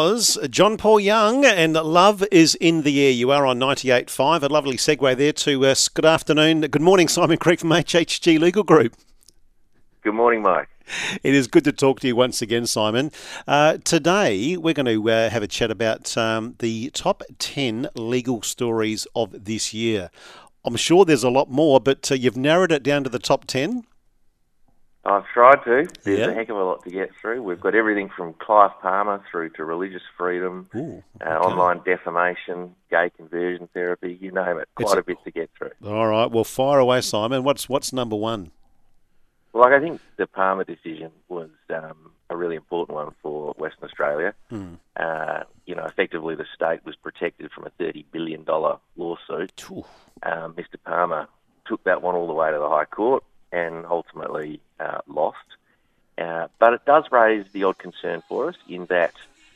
was John Paul Young, and Love is in the Air. You are on 98.5. A lovely segue there to good afternoon. Good morning, Simon Creek from HHG Legal Group. Good morning, Mike. It is good to talk to you once again, Simon. Today, we're going to have a chat about the top 10 legal stories of this year. I'm sure there's a lot more, but you've narrowed it down to the top 10? I've tried to. There's a heck of a lot to get through. We've got everything from Clive Palmer through to religious freedom, online defamation, gay conversion therapy, you name it. Quite a bit to get through. All right, well, fire away, Simon. What's number one? Well, I think the Palmer decision was a really important one for Western Australia. Effectively the state was protected from a $30 billion lawsuit. Mr. Palmer took that one all the way to the High Court and ultimately lost. But it does raise the odd concern for us in that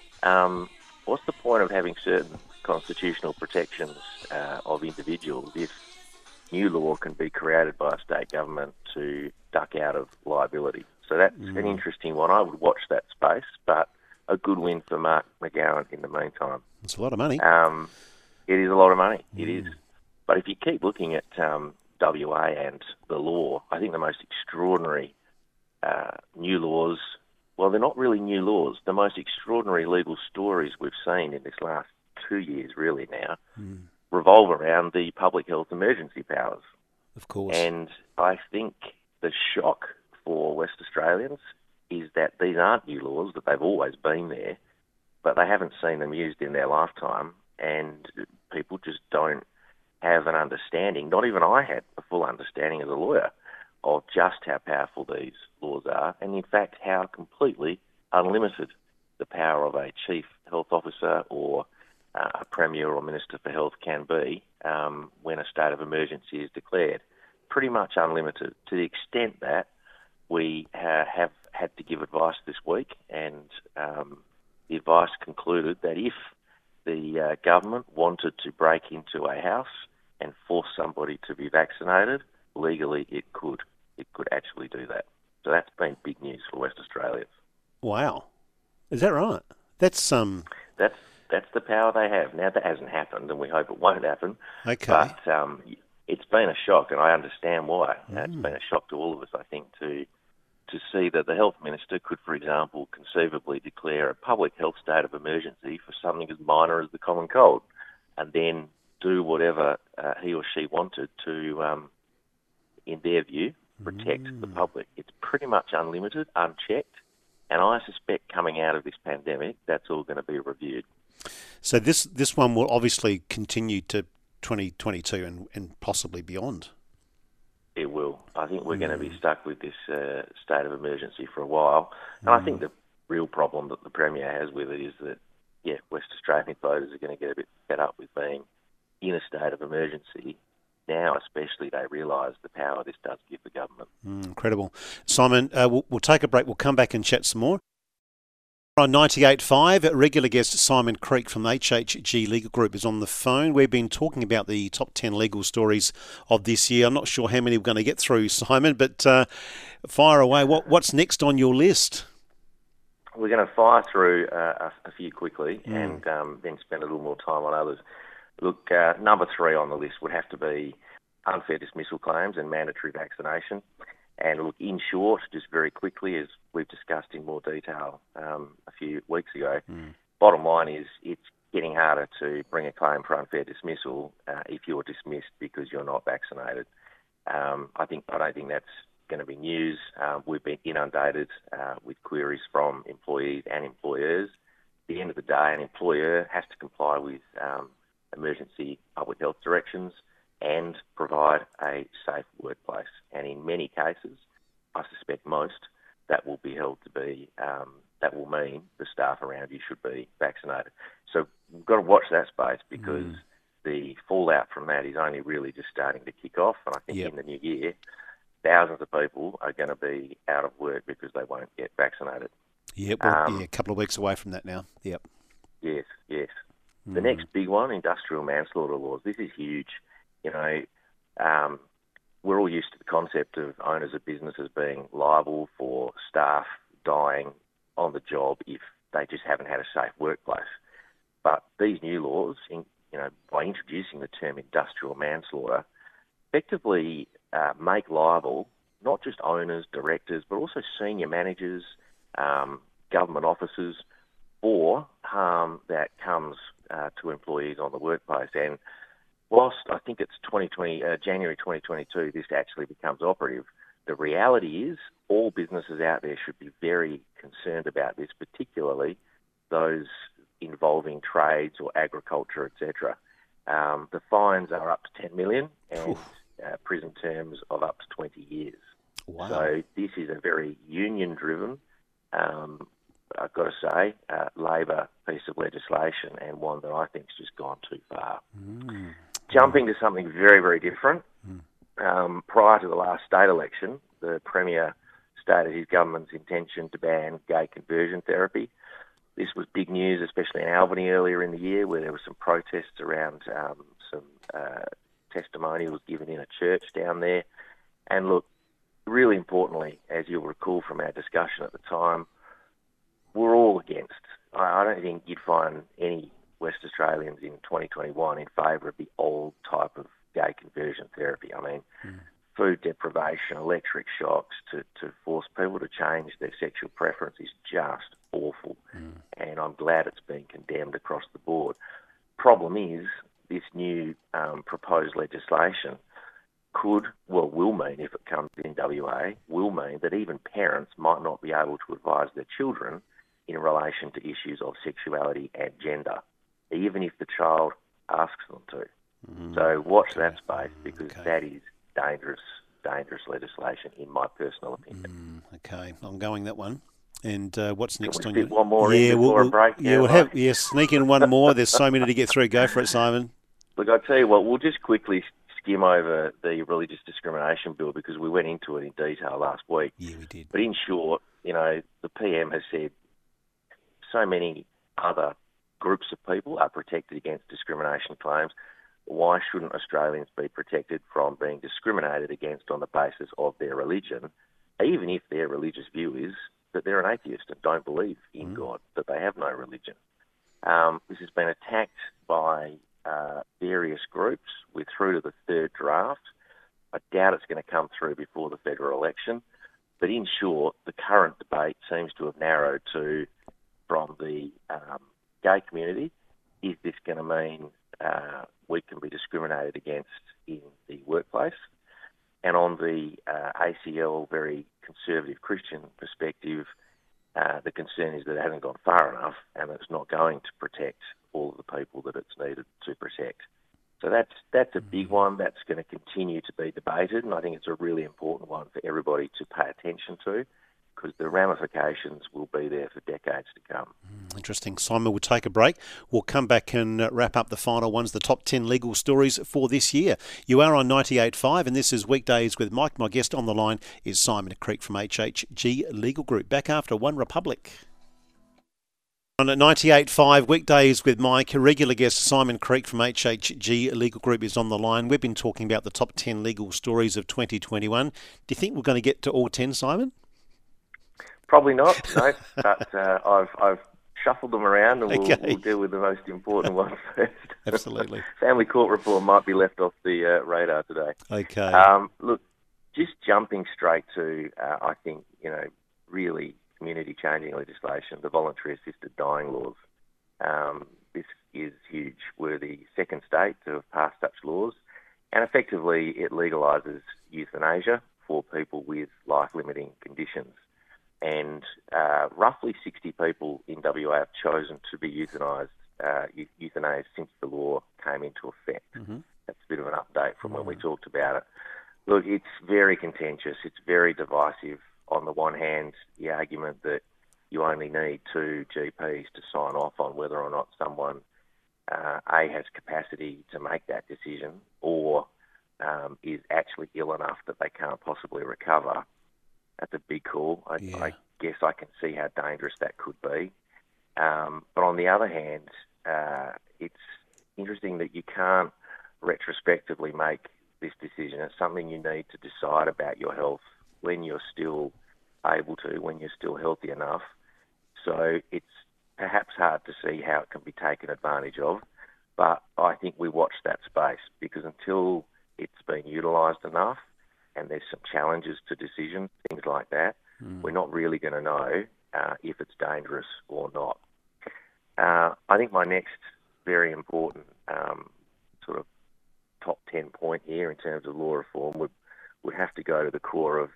what's the point of having certain constitutional protections of individuals if new law can be created by a state government to duck out of liability? So that's an interesting one. I would watch that space, but a good win for Mark McGowan in the meantime. It's a lot of money. It is a lot of money. It is. But if you keep looking at WA and the law, I think the most extraordinary new laws, well, they're not really new laws. The most extraordinary legal stories we've seen in this last 2 years, really now, revolve around the public health emergency powers. Of course. And I think the shock for West Australians is that these aren't new laws, that they've always been there, but they haven't seen them used in their lifetime, and people just don't have an understanding, not even I had a full understanding as a lawyer, of just how powerful these laws are, and in fact how completely unlimited the power of a chief health officer or a premier or minister for health can be when a state of emergency is declared. Pretty much unlimited, to the extent that we have had to give advice this week, and the advice concluded that if the government wanted to break into a house and force somebody to be vaccinated, legally it could. It could actually do that. So that's been big news for West Australians. Wow. Is that right? That's the power they have. Now, that hasn't happened, and we hope it won't happen. Okay. But it's been a shock, and I understand why. It's been a shock to all of us, I think, to see that the health minister could, for example, conceivably declare a public health state of emergency for something as minor as the common cold, and then do whatever he or she wanted to, in their view, protect the public. It's pretty much unlimited, unchecked, and I suspect coming out of this pandemic, that's all going to be reviewed. So this one will obviously continue to 2022 and possibly beyond. It will. I think we're going to be stuck with this state of emergency for a while. And I think the real problem that the Premier has with it is that, West Australian voters are going to get a bit fed up with being in a state of emergency. Now, especially, they realise the power this does give the government. Incredible. Simon, we'll take a break. We'll come back and chat some more. On 98.5, regular guest Simon Creek from HHG Legal Group is on the phone. We've been talking about the top 10 legal stories of this year. I'm not sure how many we're going to get through, Simon, but fire away. What's next on your list? We're going to fire through a few quickly and then spend a little more time on others. Look, number 3 on the list would have to be unfair dismissal claims and mandatory vaccination. And look, in short, just very quickly, as we've discussed in more detail a few weeks ago, bottom line is it's getting harder to bring a claim for unfair dismissal if you're dismissed because you're not vaccinated. I don't think that's going to be news. We've been inundated with queries from employees and employers. At the end of the day, an employer has to comply with emergency public health directions and provide a safe workplace. And in many cases, I suspect most, that will be held to be, that will mean the staff around you should be vaccinated. So we've got to watch that space because the fallout from that is only really just starting to kick off. And I think in the new year, thousands of people are going to be out of work because they won't get vaccinated. A couple of weeks away from that now. Yep. Yes. The next big one, industrial manslaughter laws. This is huge. We're all used to the concept of owners of businesses being liable for staff dying on the job if they just haven't had a safe workplace. But these new laws, by introducing the term industrial manslaughter, effectively make liable not just owners, directors, but also senior managers, government officers, for harm that comes to employees on the workplace. And whilst I think it's January 2022, this actually becomes operative, the reality is all businesses out there should be very concerned about this, particularly those involving trades or agriculture, etc. The fines are up to 10 million and prison terms of up to 20 years. Wow. So this is a very union-driven, I've got to say, Labor piece of legislation, and one that I think has just gone too far. Jumping to something very, very different. Prior to the last state election, the Premier stated his government's intention to ban gay conversion therapy. This was big news, especially in Albany earlier in the year, where there were some protests around some testimonials given in a church down there. And look, really importantly, as you'll recall from our discussion at the time, we're all against. I don't think you'd find any West Australians in 2021 in favour of the old type of gay conversion therapy. I mean, food deprivation, electric shocks to force people to change their sexual preference is just awful. And I'm glad it's been condemned across the board. Problem is, this new proposed legislation will mean, if it comes in WA, will mean that even parents might not be able to advise their children in relation to issues of sexuality and gender, even if the child asks them to. So watch that space, because that is dangerous legislation, in my personal opinion. Okay, I'm going that one. And what's next Can on we your... fit one more in before a break? Sneak in one more. There's so many to get through. Go for it, Simon. Look, I tell you what, we'll just quickly skim over the religious discrimination bill, because we went into it in detail last week. Yeah, we did. But in short, the PM has said so many other groups of people are protected against discrimination claims. Why shouldn't Australians be protected from being discriminated against on the basis of their religion, even if their religious view is that they're an atheist and don't believe in God, that they have no religion? This has been attacked by various groups. We're through to the third draft. I doubt it's going to come through before the federal election. But in short, the current debate seems to have narrowed to, from the gay community, is this going to mean we can be discriminated against in the workplace? And on the ACL, very conservative Christian perspective, the concern is that it hasn't gone far enough and it's not going to protect all of the people that it's needed to protect. So that's a big one that's going to continue to be debated, and I think it's a really important one for everybody to pay attention to, because the ramifications will be there for decades to come. Interesting. Simon, we'll take a break. We'll come back and wrap up the final ones, the top 10 legal stories for this year. You are on 98.5, and this is Weekdays with Mike. My guest on the line is Simon Creek from HHG Legal Group. Back after One Republic. On 98.5, Weekdays with Mike, regular guest Simon Creek from HHG Legal Group is on the line. We've been talking about the top 10 legal stories of 2021. Do you think we're going to get to all 10, Simon? Probably not, no. But I've shuffled them around, and we'll deal with the most important ones first. Absolutely. Family court reform might be left off the radar today. Okay. Look, just jumping straight to, I think, really community-changing legislation, the voluntary assisted dying laws. This is huge. We're the second state to have passed such laws, and effectively it legalises euthanasia for people with life-limiting conditions. And roughly 60 people in WA have chosen to be euthanased since the law came into effect. That's a bit of an update from when we talked about it. Look, it's very contentious. It's very divisive. On the one hand, the argument that you only need 2 GPs to sign off on whether or not someone, A, has capacity to make that decision, or is actually ill enough that they can't possibly recover. That's a big call. I guess I can see how dangerous that could be. But on the other hand, it's interesting that you can't retrospectively make this decision. It's something you need to decide about your health when you're still able to, when you're still healthy enough. So it's perhaps hard to see how it can be taken advantage of, but I think we watch that space, because until it's been utilised enough and there's some challenges to decisions, things like that, we're not really going to know if it's dangerous or not. I think my next very important sort of top 10 point here in terms of law reform would have to go to the core of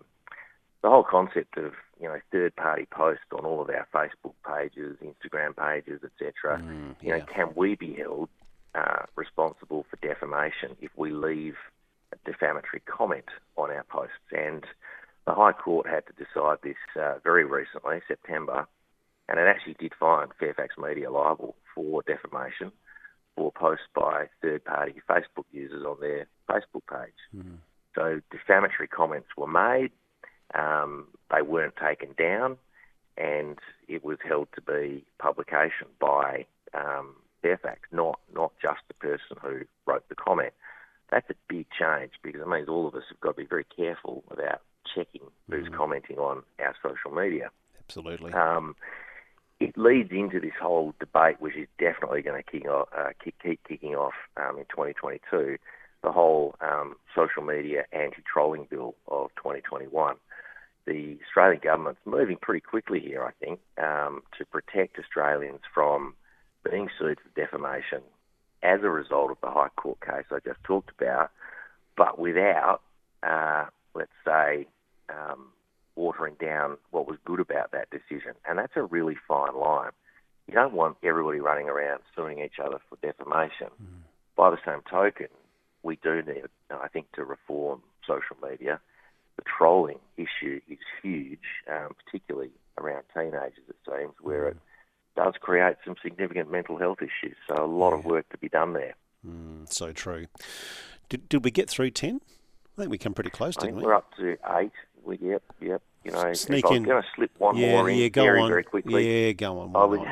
the whole concept of, third-party posts on all of our Facebook pages, Instagram pages, etc. Can we be held responsible for defamation if we leave a defamatory comment on our posts? And the High Court had to decide this very recently, September, and it actually did find Fairfax Media liable for defamation for posts by third-party Facebook users on their Facebook page. So defamatory comments were made, they weren't taken down, and it was held to be publication by Fairfax, not just the person who wrote the comment. That's a big change, because it means all of us have got to be very careful about checking who's commenting on our social media. Absolutely. It leads into this whole debate, which is definitely going to keep kicking off in 2022, the whole social media anti-trolling bill of 2021. The Australian government's moving pretty quickly here, I think, to protect Australians from being sued for defamation as a result of the High Court case I just talked about, but without, let's say, watering down what was good about that decision. And that's a really fine line. You don't want everybody running around suing each other for defamation. By the same token, we do need, I think, to reform social media. The trolling issue is huge, particularly around teenagers, it seems, where it does create some significant mental health issues. So a lot of work to be done there. So true. Did we get through 10? I think we come pretty close, didn't we? We're up to 8. Yep. Sneak if I was in. going to slip one more in very quickly. Yeah, go on.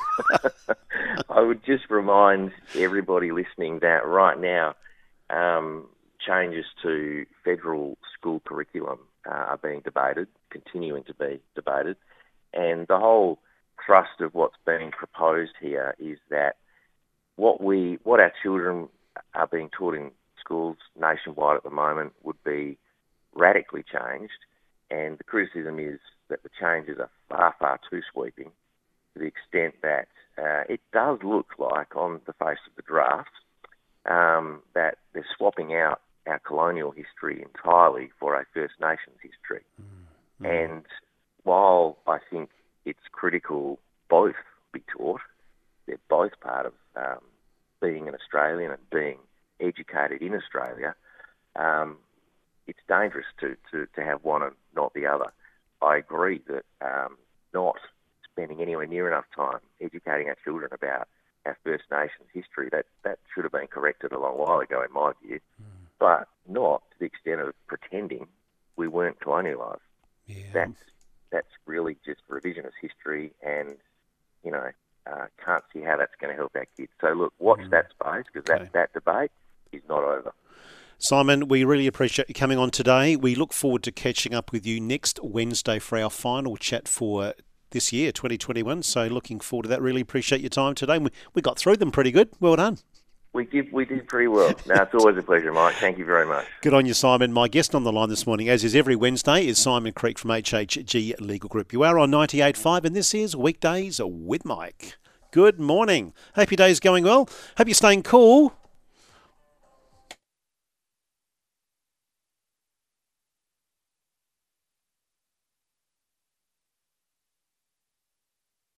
I would just remind everybody listening that right now, changes to federal school curriculum are being debated, continuing to be debated, and the whole thrust of what's being proposed here is that what our children are being taught in schools nationwide at the moment would be radically changed, and the criticism is that the changes are far, far too sweeping, to the extent that it does look like, on the face of the draft, that they're swapping out our colonial history entirely for a First Nations history. And while I think it's critical both be taught, they're both part of being an Australian and being educated in Australia, it's dangerous to have one and not the other. I agree that not spending anywhere near enough time educating our children about our First Nations history, that should have been corrected a long while ago, in my view, but not to the extent of pretending we weren't colonialised. Yeah. That's really just revisionist history, and can't see how that's going to help our kids. So look, watch that space, because that debate is not over. Simon, we really appreciate you coming on today. We look forward to catching up with you next Wednesday for our final chat for this year, 2021. So looking forward to that. Really appreciate your time today. We got through them pretty good. Well done. We did pretty well. No, it's always a pleasure, Mike. Thank you very much. Good on you, Simon. My guest on the line this morning, as is every Wednesday, is Simon Creek from HHG Legal Group. You are on 98.5, and this is Weekdays with Mike. Good morning. Hope your day's going well. Hope you're staying cool.